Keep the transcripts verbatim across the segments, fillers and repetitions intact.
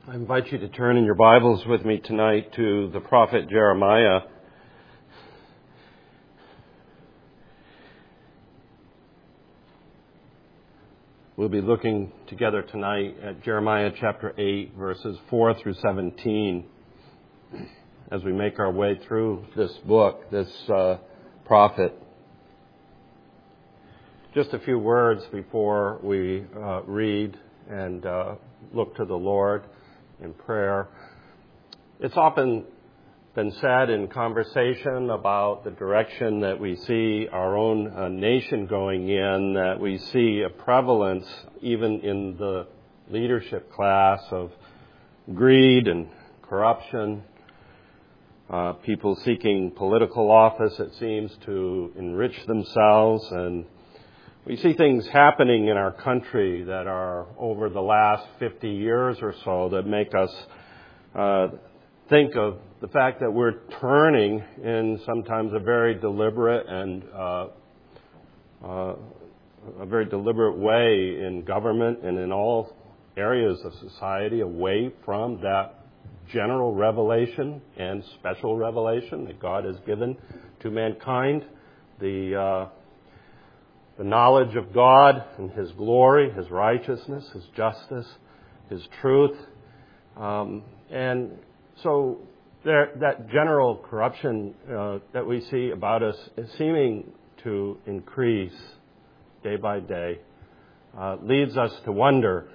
I invite you to turn in your Bibles with me tonight to the prophet Jeremiah. We'll be looking together tonight at Jeremiah chapter eight, verses four through seventeen, as we make our way through this book, this uh, prophet. Just a few words before we uh, read and uh, look to the Lord in prayer. It's often been said in conversation about the direction that we see our own uh, nation going in, that we see a prevalence even in the leadership class of greed and corruption, uh, people seeking political office, it seems, to enrich themselves. And we see things happening in our country that are over the last fifty years or so that make us uh, think of the fact that we're turning in sometimes a very deliberate and uh, uh, a very deliberate way in government and in all areas of society away from that general revelation and special revelation that God has given to mankind. The uh, The knowledge of God and His glory, His righteousness, His justice, His truth. Um, and so there, that general corruption uh, that we see about us is seeming to increase day by day, uh, leads us to wonder,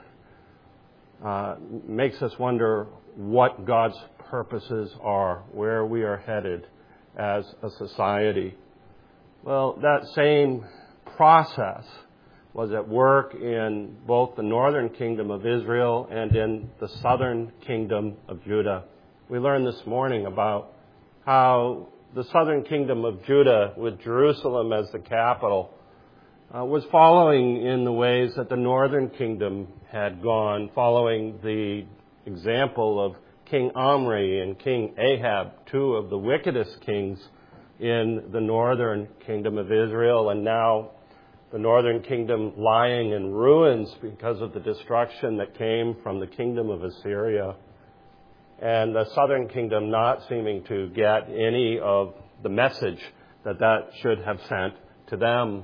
uh, makes us wonder what God's purposes are, where we are headed as a society. Well, that same process was at work in both the northern kingdom of Israel and in the southern kingdom of Judah. We learned this morning about how the southern kingdom of Judah, with Jerusalem as the capital, uh, was following in the ways that the northern kingdom had gone, following the example of King Omri and King Ahab, two of the wickedest kings in the northern kingdom of Israel, and now the northern kingdom lying in ruins because of the destruction that came from the kingdom of Assyria, and the southern kingdom not seeming to get any of the message that that should have sent to them.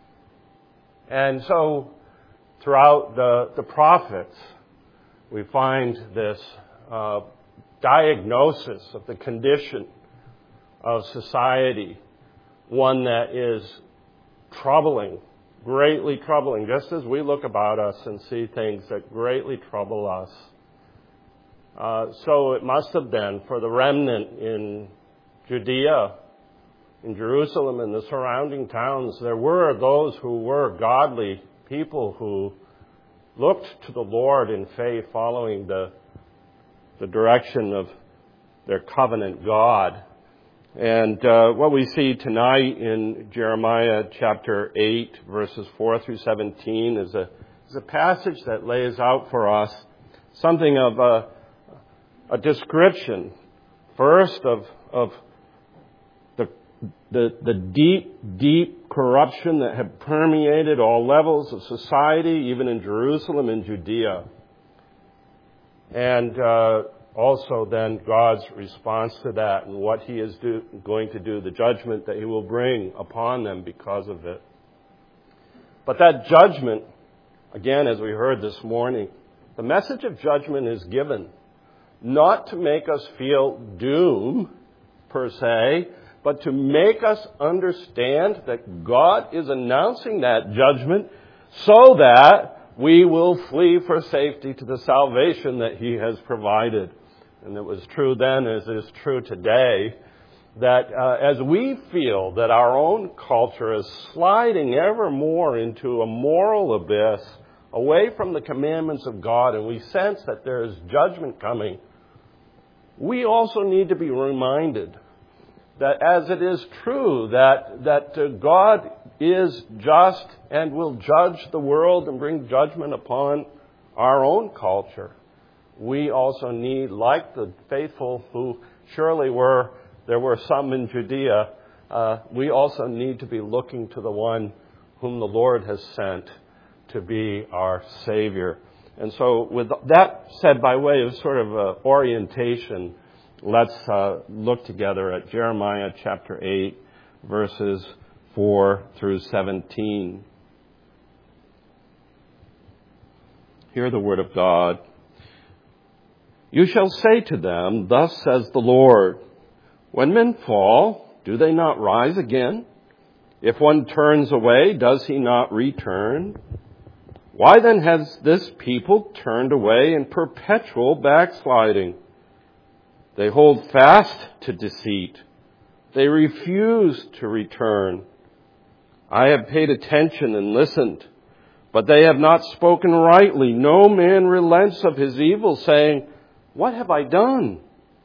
And so throughout the, the prophets, we find this uh, diagnosis of the condition of society, one that is troubling, greatly troubling, just as we look about us and see things that greatly trouble us. Uh, so it must have been for the remnant in Judea, in Jerusalem, and the surrounding towns. There were those who were godly people who looked to the Lord in faith, following the, the direction of their covenant God. And uh, what we see tonight in Jeremiah chapter eight, verses four through seventeen, is a, is a passage that lays out for us something of a, a description, first of, of the, the, the deep, deep corruption that had permeated all levels of society, even in Jerusalem and Judea. And uh, also then God's response to that and what He is do, going to do, the judgment that He will bring upon them because of it. But that judgment, again, as we heard this morning, the message of judgment is given not to make us feel doom, per se, but to make us understand that God is announcing that judgment so that we will flee for safety to the salvation that He has provided. And it was true then as it is true today, that uh, as we feel that our own culture is sliding ever more into a moral abyss away from the commandments of God, and we sense that there is judgment coming, we also need to be reminded that as it is true that, that uh, God is just and will judge the world and bring judgment upon our own culture, we also need, like the faithful who surely were, there were some in Judea, uh, we also need to be looking to the one whom the Lord has sent to be our Savior. And so with that said by way of sort of uh, orientation, let's uh, look together at Jeremiah chapter eight, verses four through seventeen. Hear the word of God. You shall say to them, thus says the Lord, when men fall, do they not rise again? If one turns away, does he not return? Why then has this people turned away in perpetual backsliding? They hold fast to deceit. They refuse to return. I have paid attention and listened, but they have not spoken rightly. No man relents of his evil, saying, what have I done?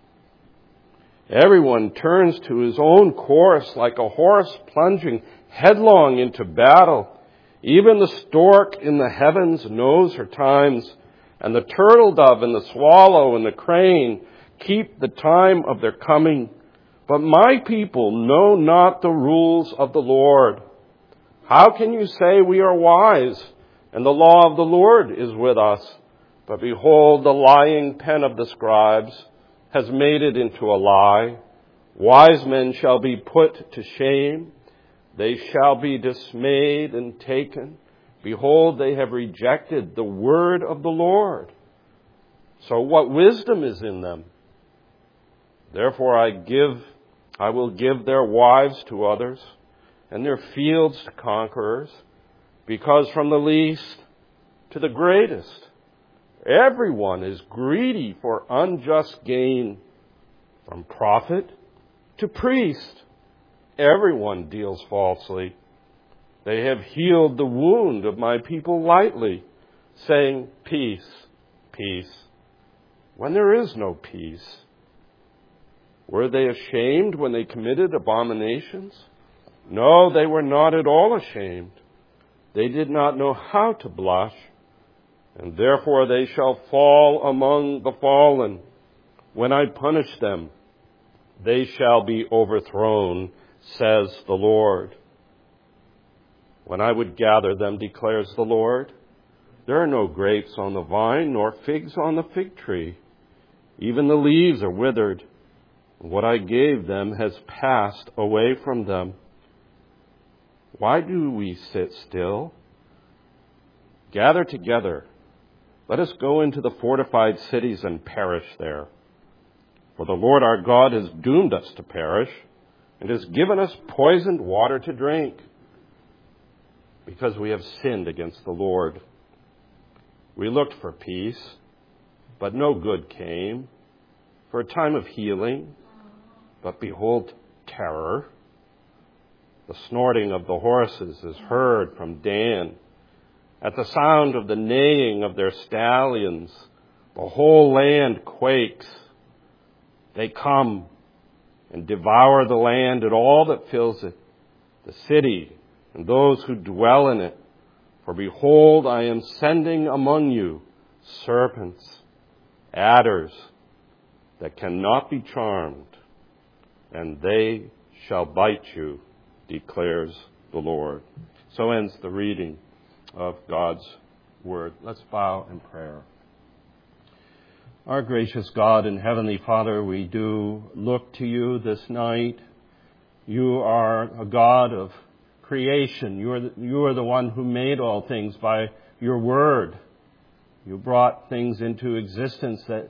Everyone turns to his own course like a horse plunging headlong into battle. Even the stork in the heavens knows her times, and the turtle dove and the swallow and the crane keep the time of their coming. But my people know not the rules of the Lord. How can you say we are wise, and the law of the Lord is with us? But behold, the lying pen of the scribes has made it into a lie. Wise men shall be put to shame. They shall be dismayed and taken. Behold, they have rejected the word of the Lord. So what wisdom is in them? Therefore I give, I will give their wives to others, and their fields to conquerors, because from the least to the greatest, everyone is greedy for unjust gain. From prophet to priest, everyone deals falsely. They have healed the wound of my people lightly, saying, peace, peace, when there is no peace. Were they ashamed when they committed abominations? No, they were not at all ashamed. They did not know how to blush, and therefore they shall fall among the fallen. When I punish them, they shall be overthrown, says the Lord. When I would gather them, declares the Lord, there are no grapes on the vine, nor figs on the fig tree. Even the leaves are withered. What I gave them has passed away from them. Why do we sit still? Gather together. Let us go into the fortified cities and perish there. For the Lord our God has doomed us to perish, and has given us poisoned water to drink, because we have sinned against the Lord. We looked for peace, but no good came, for a time of healing, but behold, terror. The snorting of the horses is heard from Dan. At the sound of the neighing of their stallions, the whole land quakes. They come and devour the land and all that fills it, the city and those who dwell in it. For behold, I am sending among you serpents, adders that cannot be charmed, and they shall bite you, declares the Lord. So ends the reading of God's word. Let's bow in prayer. Our gracious God and Heavenly Father, we do look to you this night. You are a God of creation. You are the, you are the one who made all things by your word. You brought things into existence that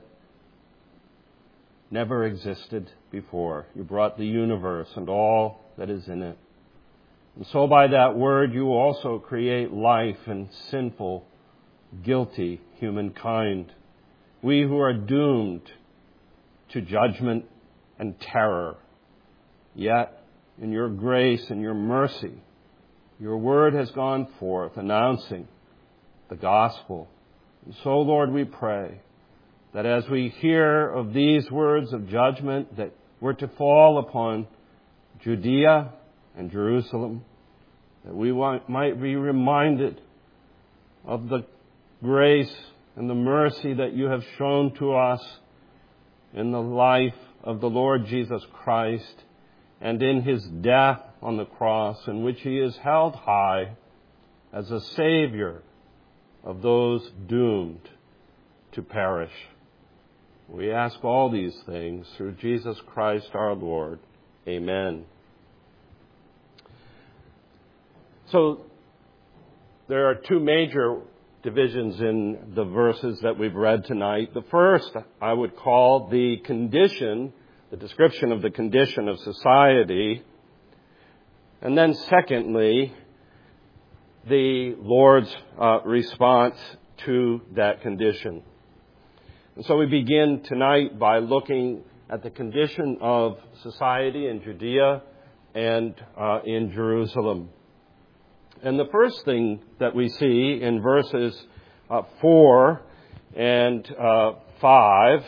never existed before. You brought the universe and all that is in it. And so by that word, you also create life and sinful, guilty humankind. We who are doomed to judgment and terror. Yet, in your grace and your mercy, your word has gone forth announcing the gospel. And so, Lord, we pray that as we hear of these words of judgment that were to fall upon Judea and Jerusalem, that we might be reminded of the grace and the mercy that you have shown to us in the life of the Lord Jesus Christ and in his death on the cross, in which he is held high as a Savior of those doomed to perish. We ask all these things through Jesus Christ our Lord. Amen. So there are two major divisions in the verses that we've read tonight. The first I would call the condition, the description of the condition of society. And then secondly, the Lord's uh, response to that condition. And so we begin tonight by looking at the condition of society in Judea and uh, in Jerusalem. And the first thing that we see in verses uh, four and uh, five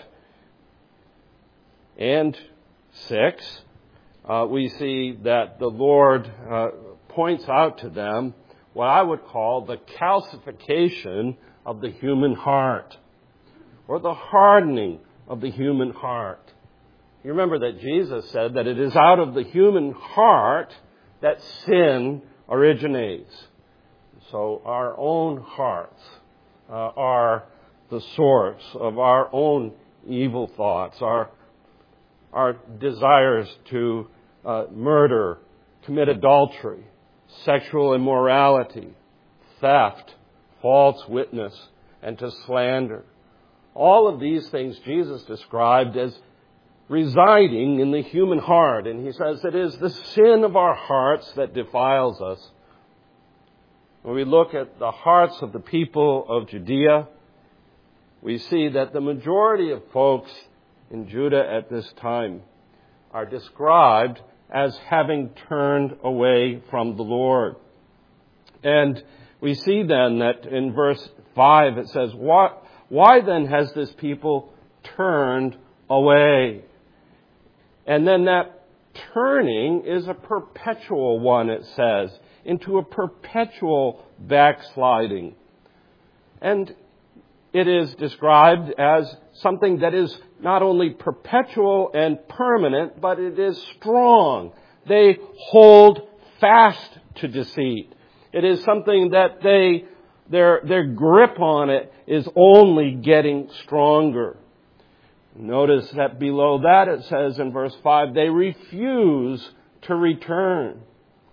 and six, uh, we see that the Lord uh, points out to them what I would call the calcification of the human heart, or the hardening of the human heart. You remember that Jesus said that it is out of the human heart that sin originates. So our own hearts uh, are the source of our own evil thoughts, our our desires to uh, murder, commit adultery, sexual immorality, theft, false witness, and to slander. All of these things Jesus described as residing in the human heart. And he says it is the sin of our hearts that defiles us. When we look at the hearts of the people of Judea, we see that the majority of folks in Judah at this time are described as having turned away from the Lord. And we see then that in verse five it says, Why, why then has this people turned away? And then that turning is a perpetual one, it says, into a perpetual backsliding. And it is described as something that is not only perpetual and permanent, but it is strong. They hold fast to deceit. It is something that they, their, their grip on it is only getting stronger. Notice that below that it says in verse five, they refuse to return.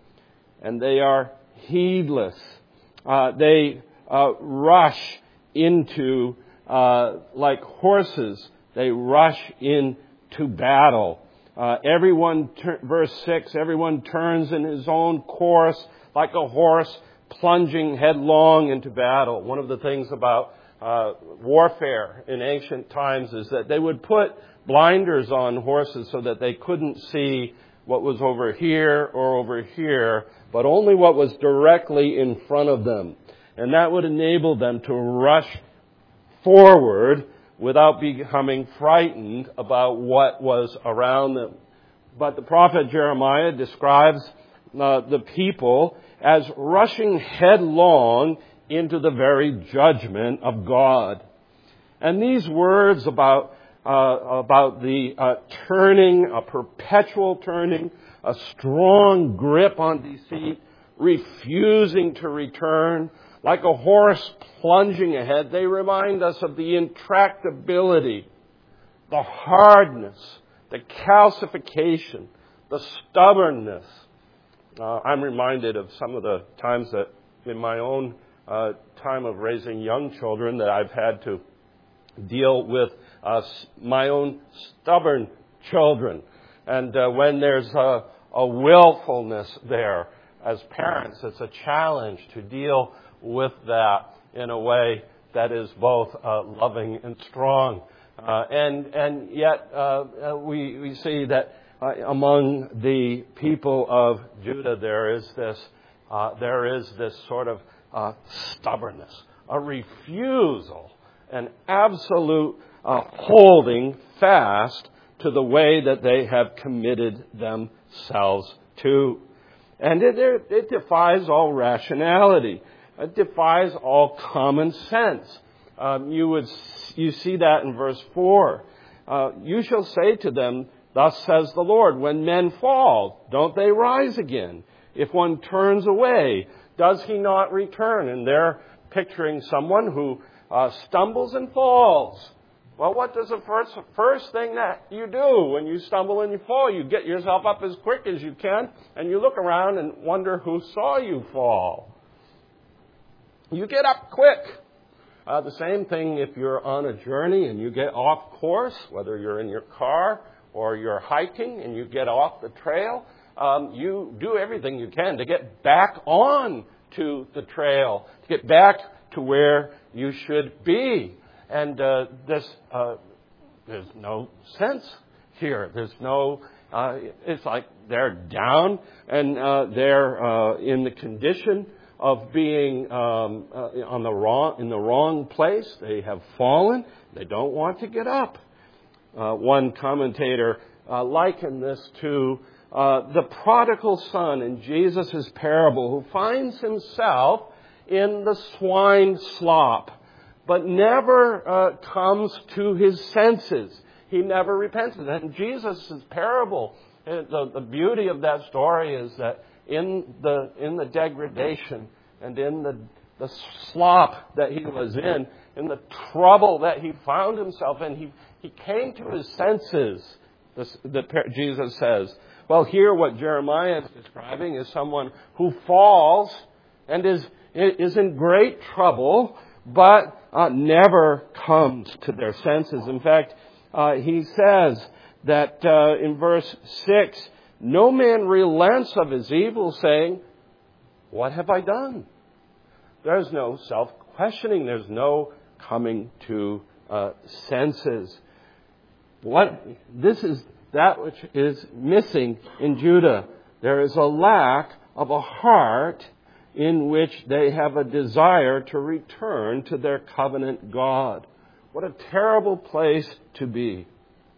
And they are heedless. Uh, they uh, rush into, uh, like horses, they rush into battle. Uh, everyone, ter- verse six, everyone turns in his own course like a horse plunging headlong into battle. One of the things about uh, warfare in ancient times is that they would put blinders on horses so that they couldn't see what was over here or over here, but only what was directly in front of them. And that would enable them to rush forward without becoming frightened about what was around them. But the prophet Jeremiah describes uh, the people as rushing headlong into the very judgment of God. And these words about uh, about the uh, turning, a perpetual turning, a strong grip on deceit, refusing to return, like a horse plunging ahead, they remind us of the intractability, the hardness, the calcification, the stubbornness. Uh, I'm reminded of some of the times that in my own uh, time of raising young children that I've had to deal with uh, my own stubborn children. And uh, when there's a, a willfulness there, as parents, it's a challenge to deal with that in a way that is both uh, loving and strong. Uh, and and yet uh, we, we see that uh, among the people of Judah there is this uh, there is this sort of uh, stubbornness, a refusal, an absolute uh, holding fast to the way that they have committed themselves to. And it, it defies all rationality. It defies all common sense. Um, you would you see that in verse four. Uh, you shall say to them, thus says the Lord, when men fall, don't they rise again? If one turns away, does he not return? And there picturing someone who uh, stumbles and falls. Well, what does the first, first thing that you do when you stumble and you fall? You get yourself up as quick as you can, and you look around and wonder who saw you fall. You get up quick. Uh, the same thing if you're on a journey and you get off course, whether you're in your car or you're hiking and you get off the trail, um, you do everything you can to get back on to the trail, to get back to where you should be. And uh, this, uh, there's no sense here. There's no, uh, it's like they're down and uh, they're uh, in the condition of being um, uh, on the wrong, in the wrong place. They have fallen. They don't want to get up. Uh, one commentator uh, likened this to uh, the prodigal son in Jesus' parable, who finds himself in the swine slop, but never uh, comes to his senses. He never repents. And Jesus' parable, the, the beauty of that story is that in the in the degradation and in the the slop that he was in, in the trouble that he found himself in, he he came to his senses. This, that Jesus says. Well, here what Jeremiah is describing is someone who falls and is is in great trouble, but uh, never comes to their senses. In fact, uh, he says that uh, in verse six, no man relents of his evil, saying, what have I done? There's no self-questioning. There's no coming to uh, senses. What this is that which is missing in Judah. There is a lack of a heart in which they have a desire to return to their covenant God. What a terrible place to be.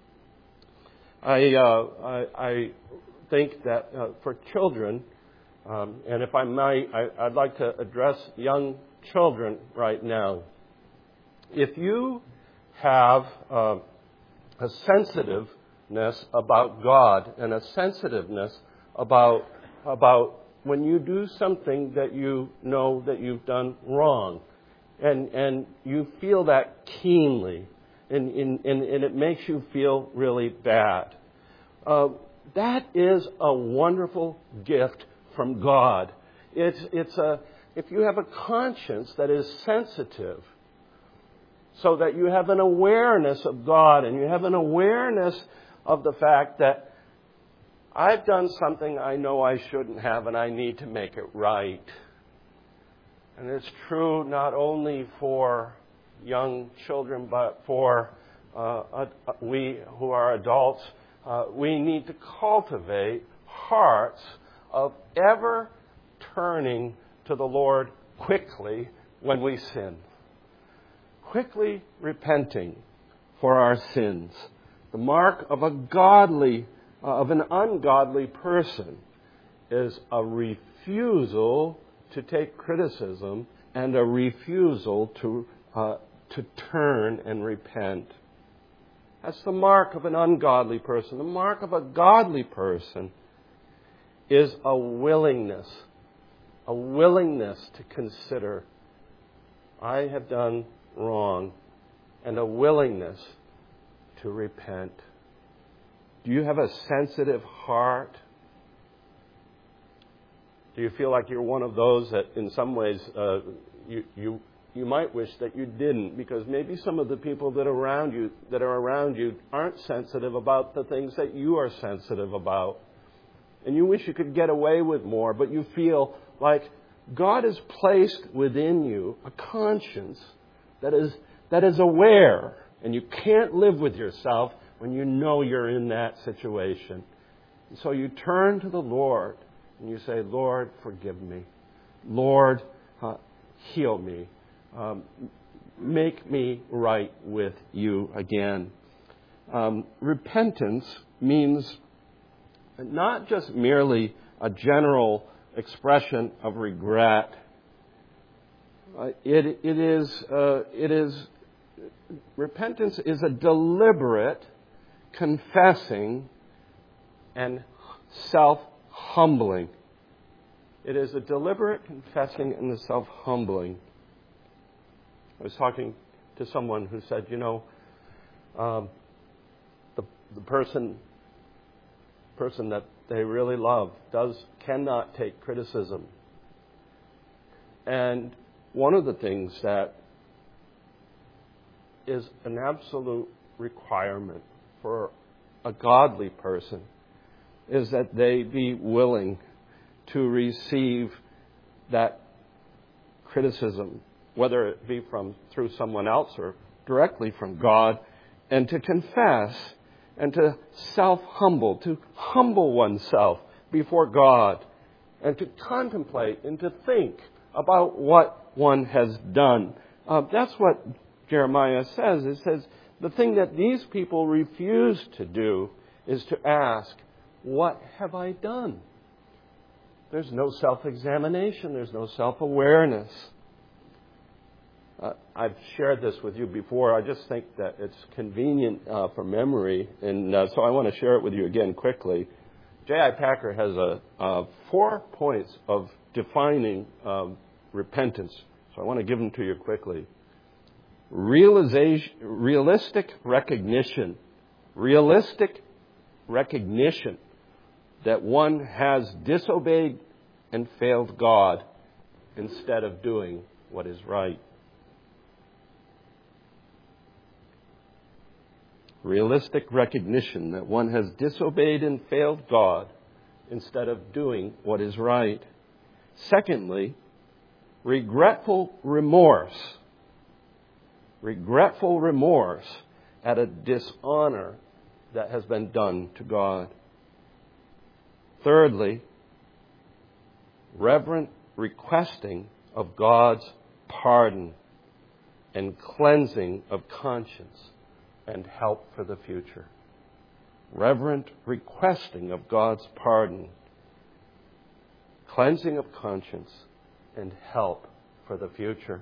I uh, I, I think that uh, for children, um, and if I might, I, I'd like to address young children right now. If you have uh, a sensitiveness about God and a sensitiveness about about when you do something that you know that you've done wrong, and and you feel that keenly, and and, and, and it makes you feel really bad. Uh, that is a wonderful gift from God. It's it's a if you have a conscience that is sensitive, so that you have an awareness of God and you have an awareness of the fact that I've done something I know I shouldn't have and I need to make it right. And it's true not only for young children, but for uh, uh, we who are adults. Uh, we need to cultivate hearts of ever turning to the Lord quickly when we sin. Quickly repenting for our sins. The mark of a godly, uh, of an ungodly person is a refusal to take criticism and a refusal to uh, to turn and repent. That's the mark of an ungodly person. The mark of a godly person is a willingness, a willingness to consider, I have done wrong, and a willingness to repent. Do you have a sensitive heart? Do you feel like you're one of those that in some ways uh, you, you you might wish that you didn't, because maybe some of the people that are around you that are around you aren't sensitive about the things that you are sensitive about. And you wish you could get away with more, but you feel like God has placed within you a conscience that is that is aware, and you can't live with yourself when you know you're in that situation. And so you turn to the Lord and you say, Lord, forgive me. Lord, uh, heal me. Um, make me right with you again. Um, repentance means not just merely a general expression of regret. Uh, it, it is, uh, it is, repentance is a deliberate confessing and self-humbling. It is a deliberate confessing and the self-humbling. I was talking to someone who said, you know, um, the the person person that they really love does cannot take criticism. And one of the things that is an absolute requirement for a godly person is that they be willing to receive that criticism, whether it be from through someone else or directly from God, and to confess and to self-humble, to humble oneself before God, and to contemplate and to think about what one has done. Uh, that's what Jeremiah says. It says, the thing that these people refuse to do is to ask, what have I done? There's no self-examination. There's no self-awareness. Uh, I've shared this with you before. I just think that it's convenient uh, for memory, and uh, so I want to share it with you again quickly. J I. Packer has a, uh, four points of defining um, repentance, so I want to give them to you quickly. Realization, realistic recognition, realistic recognition that one has disobeyed and failed God instead of doing what is right. Realistic recognition that one has disobeyed and failed God instead of doing what is right. Secondly, regretful remorse. Regretful remorse at a dishonor that has been done to God. Thirdly, reverent requesting of God's pardon and cleansing of conscience and help for the future. Reverent requesting of God's pardon, cleansing of conscience, and help for the future.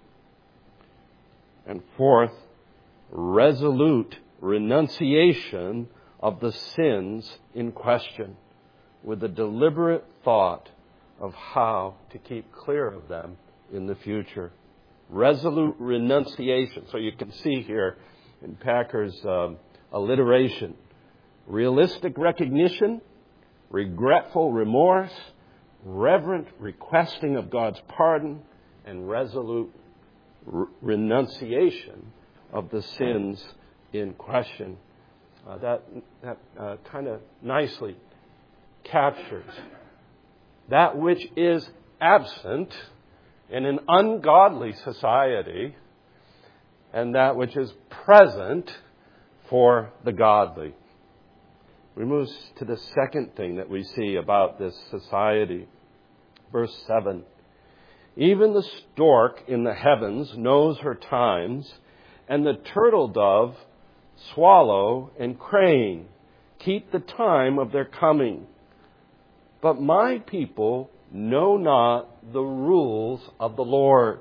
And fourth, resolute renunciation of the sins in question with a deliberate thought of how to keep clear of them in the future. Resolute renunciation. So you can see here in Packer's um, alliteration, realistic recognition, regretful remorse, reverent requesting of God's pardon, and resolute re- renunciation of the sins in question. Uh, that that uh, kind of nicely captures that which is absent in an ungodly society and that which is present for the godly. We move to the second thing that we see about this society. Verse seven. Even the stork in the heavens knows her times, and the turtle dove, swallow, and crane keep the time of their coming. But my people know not the rules of the Lord.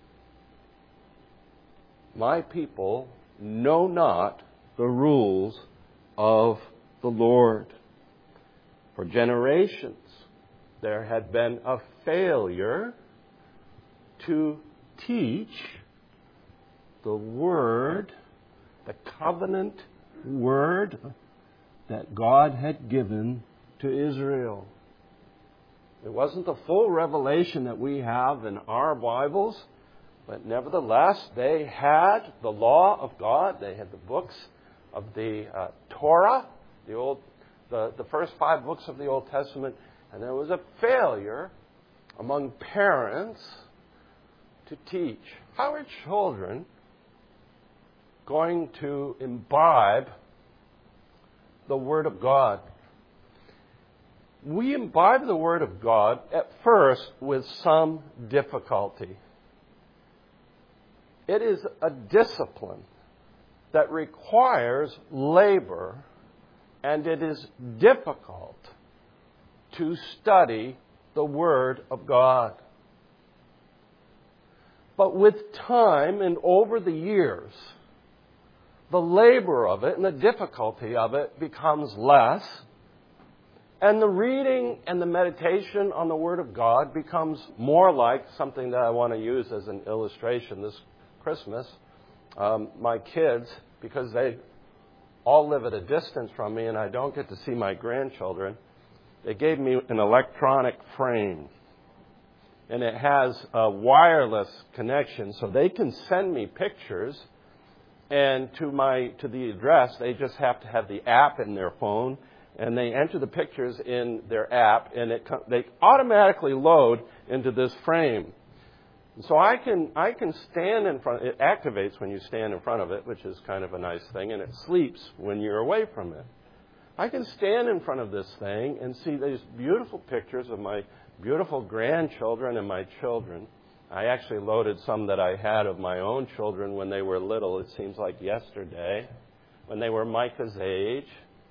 My people know not the rules of the Lord. For generations, there had been a failure to teach the word, the covenant word that God had given to Israel. It wasn't the full revelation that we have in our Bibles, but nevertheless, they had the law of God. They had the books of the uh, Torah, the old, the, the first five books of the Old Testament, and there was a failure among parents to teach. How are children going to imbibe the Word of God? We imbibe the Word of God at first with some difficulty. It is a discipline that requires labor, and it is difficult to study the Word of God. But with time and over the years, the labor of it and the difficulty of it becomes less, and the reading and the meditation on the Word of God becomes more like something that I want to use as an illustration, this Christmas, um, my kids, because they all live at a distance from me and I don't get to see my grandchildren, they gave me an electronic frame. And it has a wireless connection, so they can send me pictures. And to my to the address, they just have to have the app in their phone, and they enter the pictures in their app, and it they automatically load into this frame. So I can I can stand in front. It activates when you stand in front of it, which is kind of a nice thing, and it sleeps when you're away from it. I can stand in front of this thing and see these beautiful pictures of my beautiful grandchildren and my children. I actually loaded some that I had of my own children when they were little. It seems like yesterday, when they were Micah's age.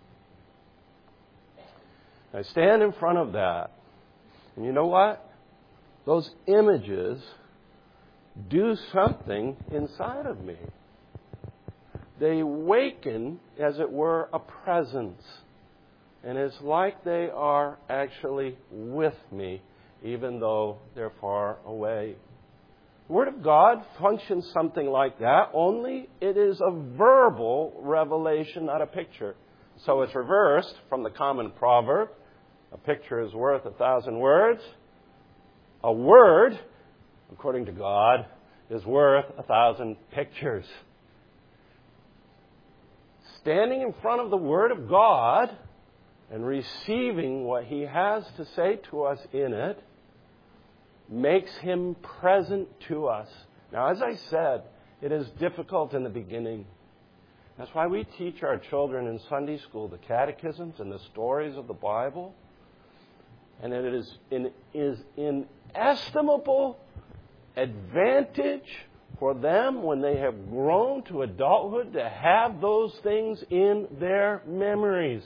I stand in front of that. And you know what? Those images do something inside of me. They awaken, as it were, a presence. And it's like they are actually with me, even though they're far away. The Word of God functions something like that, only it is a verbal revelation, not a picture. So it's reversed from the common proverb, a picture is worth a thousand words. A word, according to God, is worth a thousand pictures. Standing in front of the Word of God and receiving what He has to say to us in it makes Him present to us. Now, as I said, it is difficult in the beginning. That's why we teach our children in Sunday school the catechisms and the stories of the Bible. And it is in is inestimable advantage for them when they have grown to adulthood to have those things in their memories.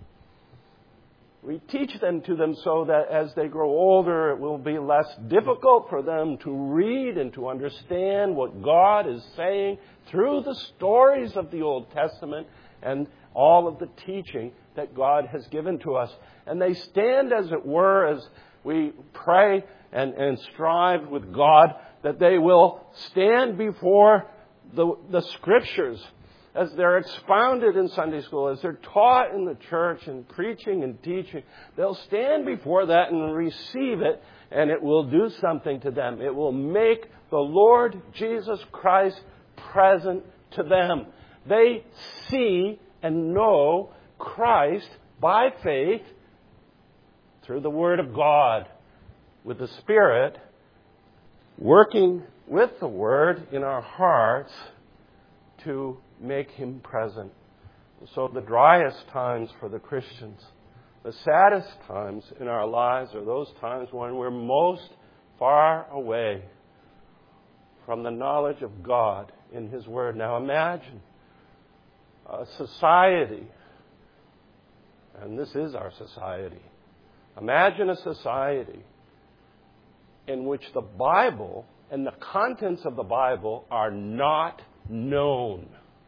We teach them to them so that as they grow older, it will be less difficult for them to read and to understand what God is saying through the stories of the Old Testament and all of the teaching that God has given to us. And they stand, as it were, as we pray and, and strive with God, that they will stand before the, the Scriptures as they're expounded in Sunday school, as they're taught in the church and preaching and teaching. They'll stand before that and receive it, and it will do something to them. It will make the Lord Jesus Christ present to them. They see and know Christ by faith through the Word of God, with the Spirit working with the Word in our hearts to make Him present. So the driest times for the Christians, the saddest times in our lives are those times when we're most far away from the knowledge of God in His Word. Now imagine a society, and this is our society. Imagine a society in which the Bible and the contents of the Bible are not known.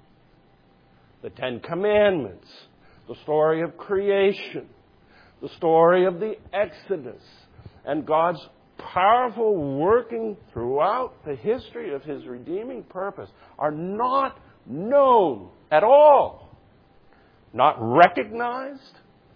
The Ten Commandments, the story of creation, the story of the Exodus, and God's powerful working throughout the history of His redeeming purpose are not known at all, not recognized.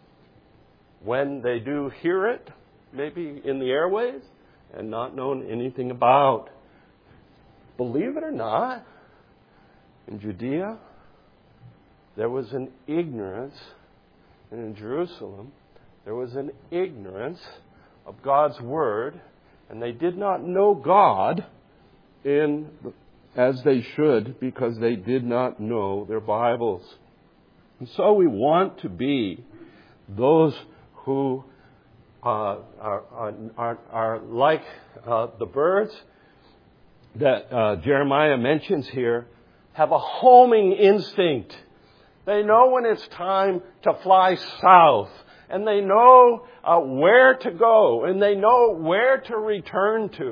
When they do hear it, maybe in the airways, and not known anything about. Believe it or not, in Judea, there was an ignorance, and in Jerusalem, there was an ignorance of God's Word, and they did not know God in as they should because they did not know their Bibles. And so we want to be those who uh, are, are, are like uh, the birds that uh, Jeremiah mentions here, have a homing instinct. They know when it's time to fly south, and they know uh, where to go, and they know where to return to.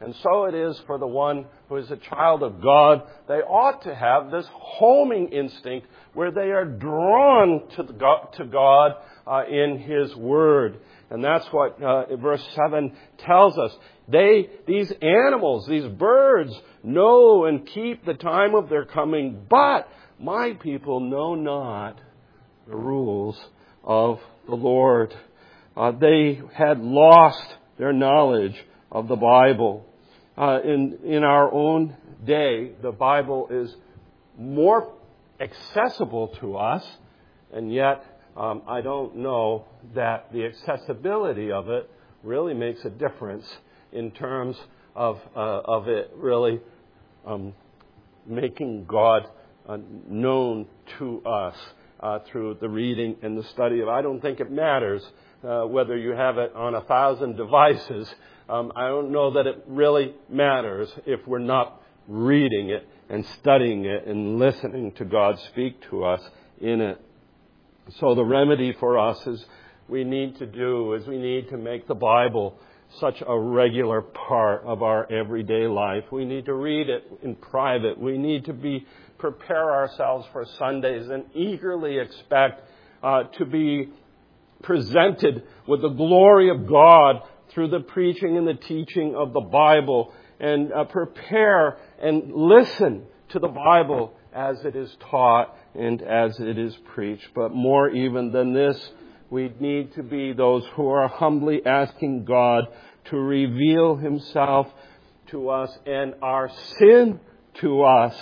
And so it is for the one who is a child of God. They ought to have this homing instinct where they are drawn to, the God, to God uh, in His Word. And that's what uh, verse seven tells us. They, these animals, these birds, know and keep the time of their coming, but my people know not the rules of the Lord. Uh, they had lost their knowledge of the Bible. Uh, in, in our own day, the Bible is more accessible to us, and yet um, I don't know that the accessibility of it really makes a difference in terms of uh, of it really um, making God uh, known to us uh, through the reading and the study of it. I don't think it matters uh, whether you have it on a thousand devices. Um, I don't know that it really matters if we're not reading it and studying it and listening to God speak to us in it. So the remedy for us is we need to do is we need to make the Bible such a regular part of our everyday life. We need to read it in private. We need to be prepare ourselves for Sundays and eagerly expect uh, to be presented with the glory of God through the preaching and the teaching of the Bible, and uh, prepare and listen to the Bible as it is taught and as it is preached. But more even than this, we need to be those who are humbly asking God to reveal Himself to us and our sin to us.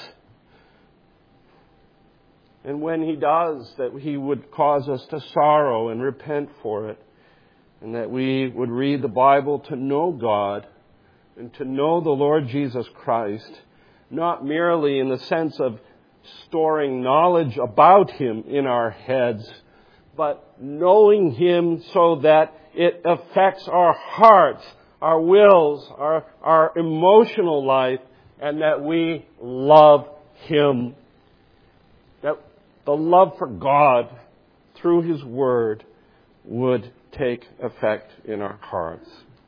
And when He does, that He would cause us to sorrow and repent for it. And that we would read the Bible to know God and to know the Lord Jesus Christ, not merely in the sense of storing knowledge about Him in our heads, but knowing Him so that it affects our hearts, our wills, our, our emotional life, and that we love Him. That the love for God through His Word would take effect in our hearts.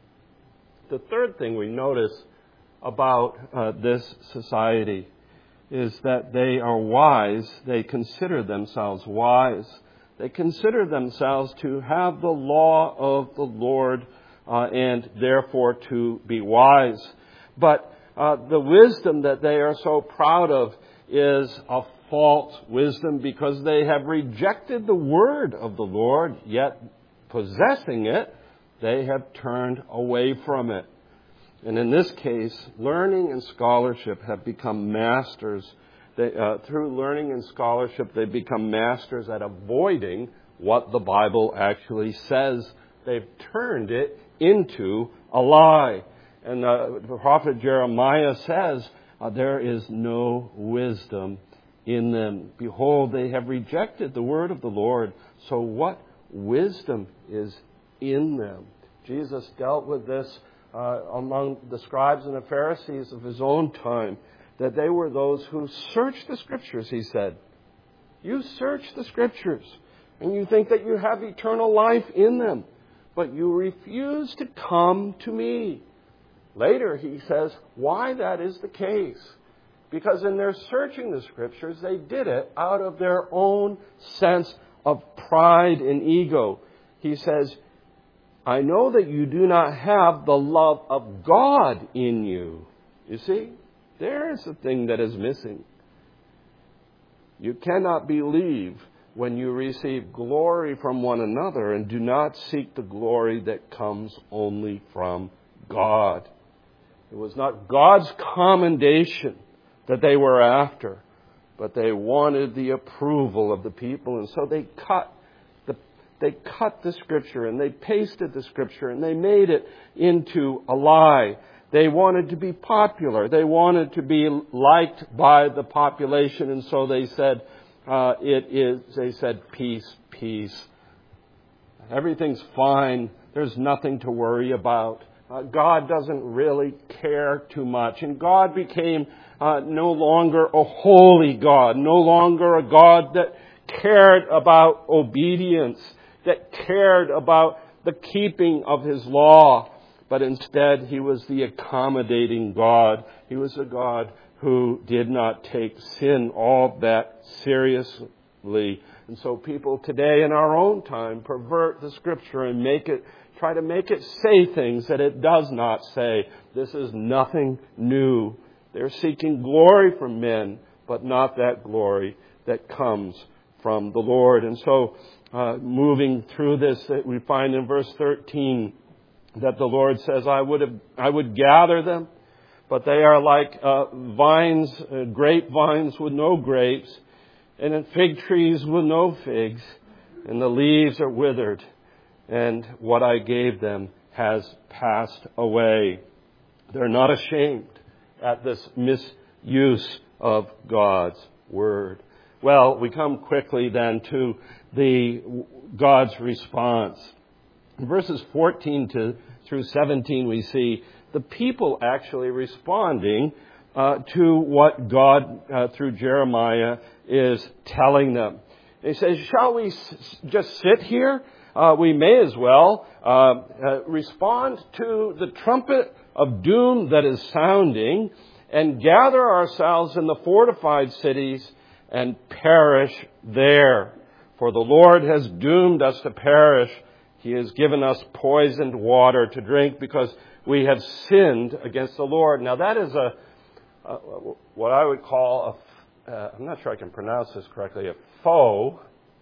The third thing we notice about uh, this society is that they are wise. They consider themselves wise. They consider themselves to have the law of the Lord uh, and therefore to be wise. But uh, the wisdom that they are so proud of is a false wisdom because they have rejected the word of the Lord, yet possessing it, they have turned away from it. And in this case, learning and scholarship have become masters. They, uh, through learning and scholarship, they become masters at avoiding what the Bible actually says. They've turned it into a lie. And uh, the prophet Jeremiah says, uh, there is no wisdom in them. Behold, they have rejected the word of the Lord. So what wisdom is in them? Jesus dealt with this uh, among the scribes and the Pharisees of His own time, that they were those who searched the Scriptures, He said. You search the Scriptures, and you think that you have eternal life in them, but you refuse to come to me. Later, He says why that is the case. Because in their searching the Scriptures, they did it out of their own sense of pride and ego. He says, I know that you do not have the love of God in you. You see, there is a thing that is missing. You cannot believe when you receive glory from one another and do not seek the glory that comes only from God. It was not God's commendation that they were after, but they wanted the approval of the people, and so they cut the they cut the Scripture and they pasted the Scripture and they made it into a lie. They wanted to be popular. They wanted to be liked by the population, and so they said, uh, "It is." They said, "Peace, peace. Everything's fine. There's nothing to worry about. Uh, God doesn't really care too much." And God became uh, no longer a holy God, no longer a God that cared about obedience, that cared about the keeping of His law. but instead He was the accommodating God. He was a God who did not take sin all that seriously. And so people today in our own time pervert the Scripture and make it, try to make it say things that it does not say. This is nothing new. They're seeking glory from men, but not that glory that comes from the Lord. And so, uh, moving through this, we find in verse thirteen that the Lord says, I would have, I would gather them, but they are like uh, vines, uh, grapevines with no grapes, and in fig trees with no figs, and the leaves are withered, and what I gave them has passed away. They're not ashamed at this misuse of God's word. Well, we come quickly then to the God's response. In verses fourteen to through seventeen, we see the people actually responding uh, to what God, uh, through Jeremiah, is telling them. He says, shall we s- just sit here? Uh, we may as well uh, uh, respond to the trumpet of doom that is sounding and gather ourselves in the fortified cities and perish there. For the Lord has doomed us to perish. He has given us poisoned water to drink because we have sinned against the Lord. Now that is a, a what I would call a, uh, I'm not sure I can pronounce this correctly, a faux,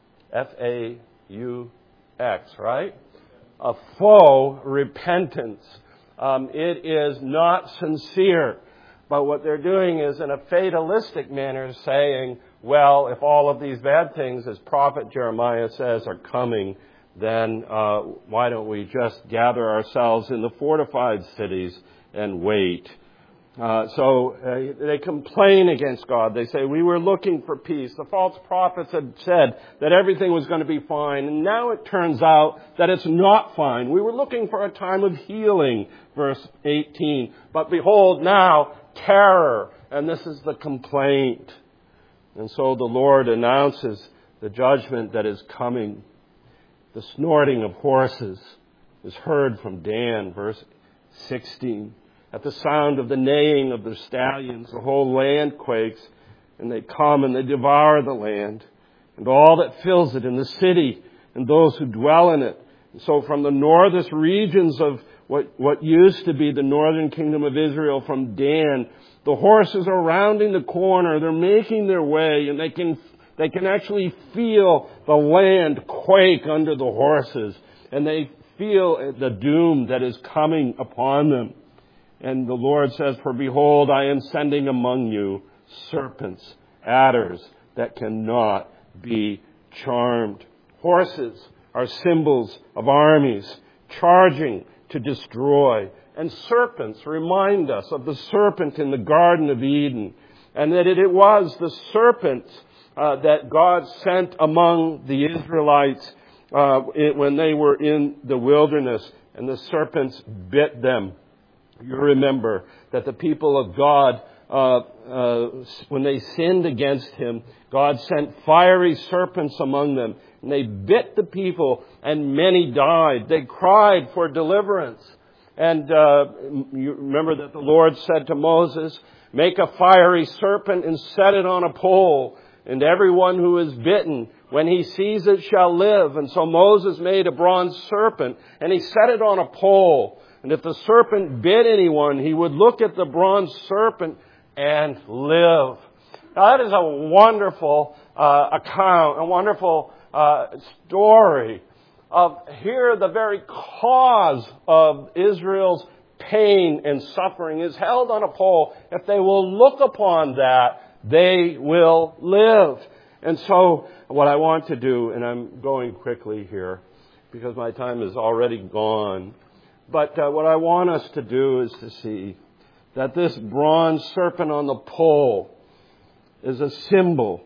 F A U X, right? A faux repentance. Um, it is not sincere. But what they're doing is in a fatalistic manner saying, well, if all of these bad things, as prophet Jeremiah says, are coming, then uh, why don't we just gather ourselves in the fortified cities and wait? Uh, so uh, they complain against God. They say, we were looking for peace. The false prophets had said that everything was going to be fine. And now it turns out that it's not fine. We were looking for a time of healing, verse eighteen. But behold, now terror. And this is the complaint. And so the Lord announces the judgment that is coming. The snorting of horses is heard from Dan, verse sixteen. At the sound of the neighing of the stallions, the whole land quakes, and they come and they devour the land, and all that fills it in the city, and those who dwell in it. And so from the northern regions of what, what used to be the northern kingdom of Israel, from Dan, the horses are rounding the corner, they're making their way, and they can they can actually feel the land quake under the horses, and they feel the doom that is coming upon them. And the Lord says, for behold, I am sending among you serpents, adders that cannot be charmed. Horses are symbols of armies charging to destroy. And serpents remind us of the serpent in the Garden of Eden. And that it was the serpent uh, that God sent among the Israelites uh, when they were in the wilderness. And the serpents bit them. You remember that the people of God, uh, uh, when they sinned against Him, God sent fiery serpents among them. And they bit the people, and many died. They cried for deliverance. And uh, you remember that the Lord said to Moses, make a fiery serpent and set it on a pole. And everyone who is bitten, when he sees it, shall live. And so Moses made a bronze serpent, and he set it on a pole. And if the serpent bit anyone, he would look at the bronze serpent and live. Now that is a wonderful uh, account, a wonderful uh, story of here the very cause of Israel's pain and suffering is held on a pole. If they will look upon that, they will live. And so what I want to do, and I'm going quickly here because my time is already gone, but uh, what I want us to do is to see that this bronze serpent on the pole is a symbol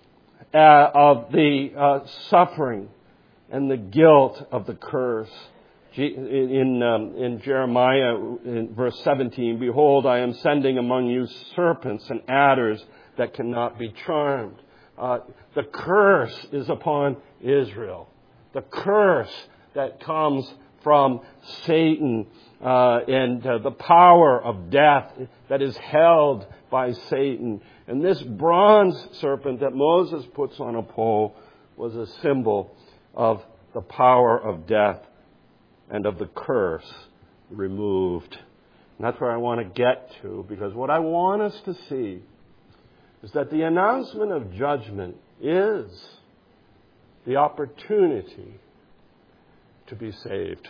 uh, of the uh, suffering and the guilt of the curse. In, um, in Jeremiah, in verse seventeen, behold, I am sending among you serpents and adders that cannot be charmed. Uh, the curse is upon Israel. The curse that comes from Satan uh, and uh, the power of death that is held by Satan. And this bronze serpent that Moses puts on a pole was a symbol of the power of death and of the curse removed. And that's where I want to get to, because what I want us to see is that the announcement of judgment is the opportunity to be saved.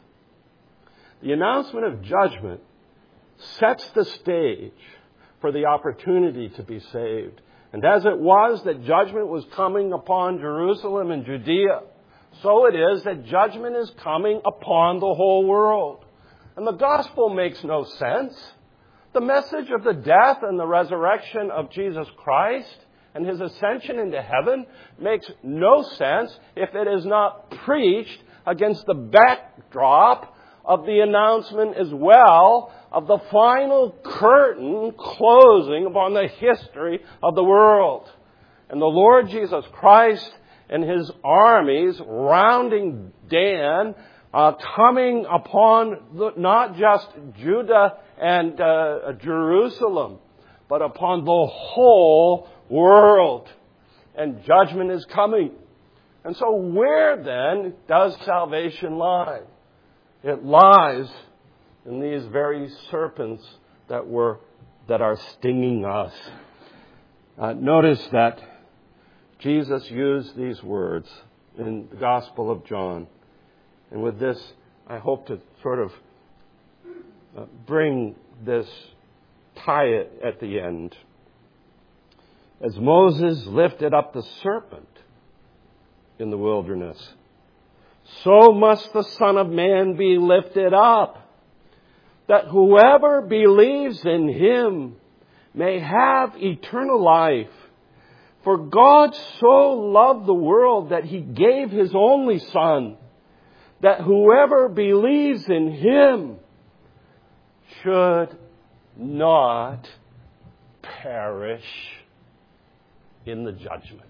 The announcement of judgment sets the stage for the opportunity to be saved. And as it was that judgment was coming upon Jerusalem and Judea, so it is that judgment is coming upon the whole world. And the gospel makes no sense. The message of the death and the resurrection of Jesus Christ and his ascension into heaven makes no sense if it is not preached against the backdrop of the announcement as well of the final curtain closing upon the history of the world. And the Lord Jesus Christ and his armies rounding Dan, uh, coming upon the, not just Judah and uh, Jerusalem, but upon the whole world. And judgment is coming. And so where then does salvation lie? It lies in these very serpents that were that are stinging us. Uh, notice that Jesus used these words in the Gospel of John. And with this, I hope to sort of uh, bring this, tie it at the end. As Moses lifted up the serpent in the wilderness, so must the Son of Man be lifted up, that whoever believes in him may have eternal life. For God so loved the world that he gave his only Son, that whoever believes in him should not perish in the judgment.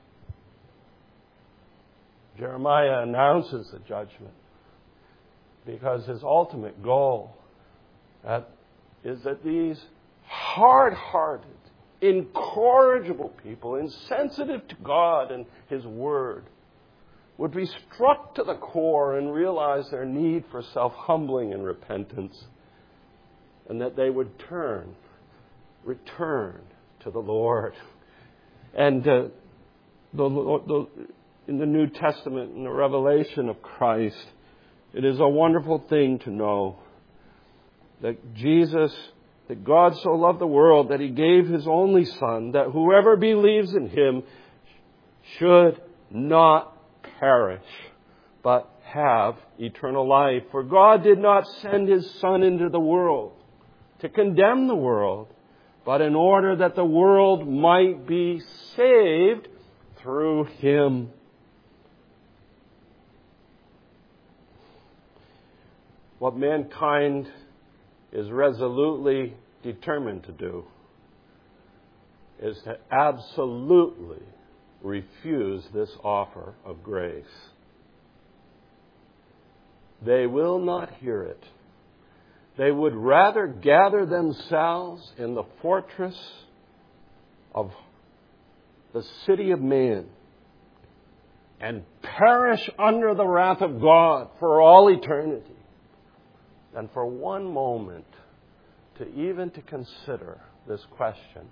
Jeremiah announces the judgment because his ultimate goal that is that these hard-hearted, incorrigible people, insensitive to God and his word, would be struck to the core and realize their need for self-humbling and repentance, and that they would turn, return to the Lord. And uh, the, the, in the New Testament, in the revelation of Christ, it is a wonderful thing to know that Jesus, that God so loved the world that he gave his only Son, that whoever believes in him should not perish, but have eternal life. For God did not send his Son into the world to condemn the world, but in order that the world might be saved through him. What mankind is resolutely determined to do is to absolutely refuse this offer of grace. They will not hear it. They would rather gather themselves in the fortress of the city of man and perish under the wrath of God for all eternity than for one moment to even to consider this question: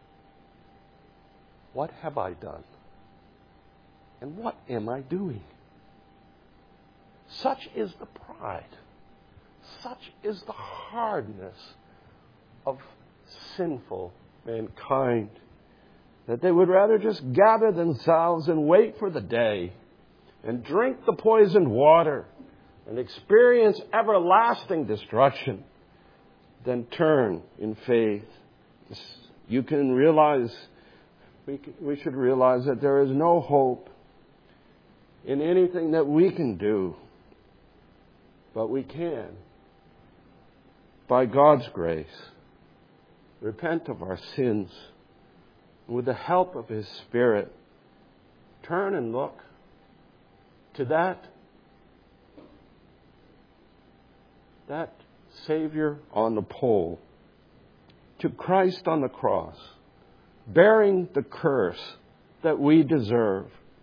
what have I done? And what am I doing? Such is the pride. Such is the hardness of sinful mankind, that they would rather just gather themselves and wait for the day and drink the poisoned water and experience everlasting destruction than turn in faith. You can realize, we, can, we should realize that there is no hope in anything that we can do, but we can, by God's grace, repent of our sins, and with the help of his Spirit, turn and look to that that Savior on the pole, to Christ on the cross, bearing the curse that we deserve,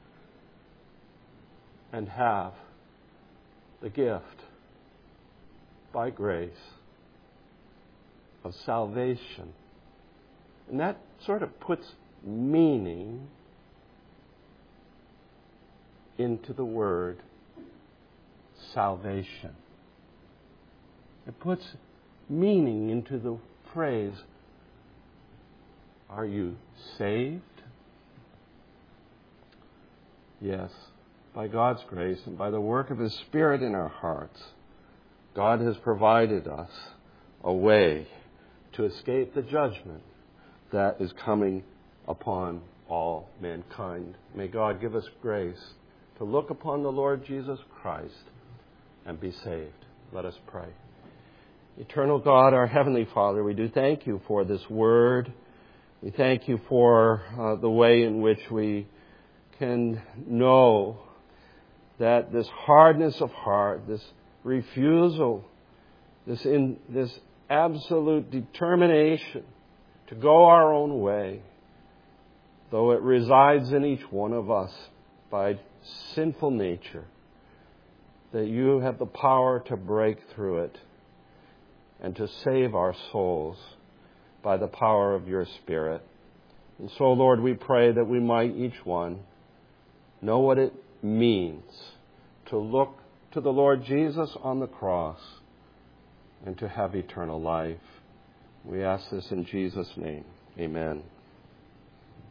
and have the gift by grace of salvation. And that sort of puts meaning into the word salvation. It puts meaning into the phrase, are you saved? Yes, by God's grace and by the work of His Spirit in our hearts, God has provided us a way to escape the judgment that is coming upon all mankind. May God give us grace to look upon the Lord Jesus Christ and be saved. Let us pray. Eternal God, our Heavenly Father, we do thank You for this word. We thank You for uh, the way in which we can know that this hardness of heart, this refusal, this in, this absolute determination to go our own way, though it resides in each one of us by sinful nature, that You have the power to break through it and to save our souls by the power of Your Spirit. And so, Lord, we pray that we might each one know what it means to look to the Lord Jesus on the cross and to have eternal life. We ask this in Jesus' name. Amen.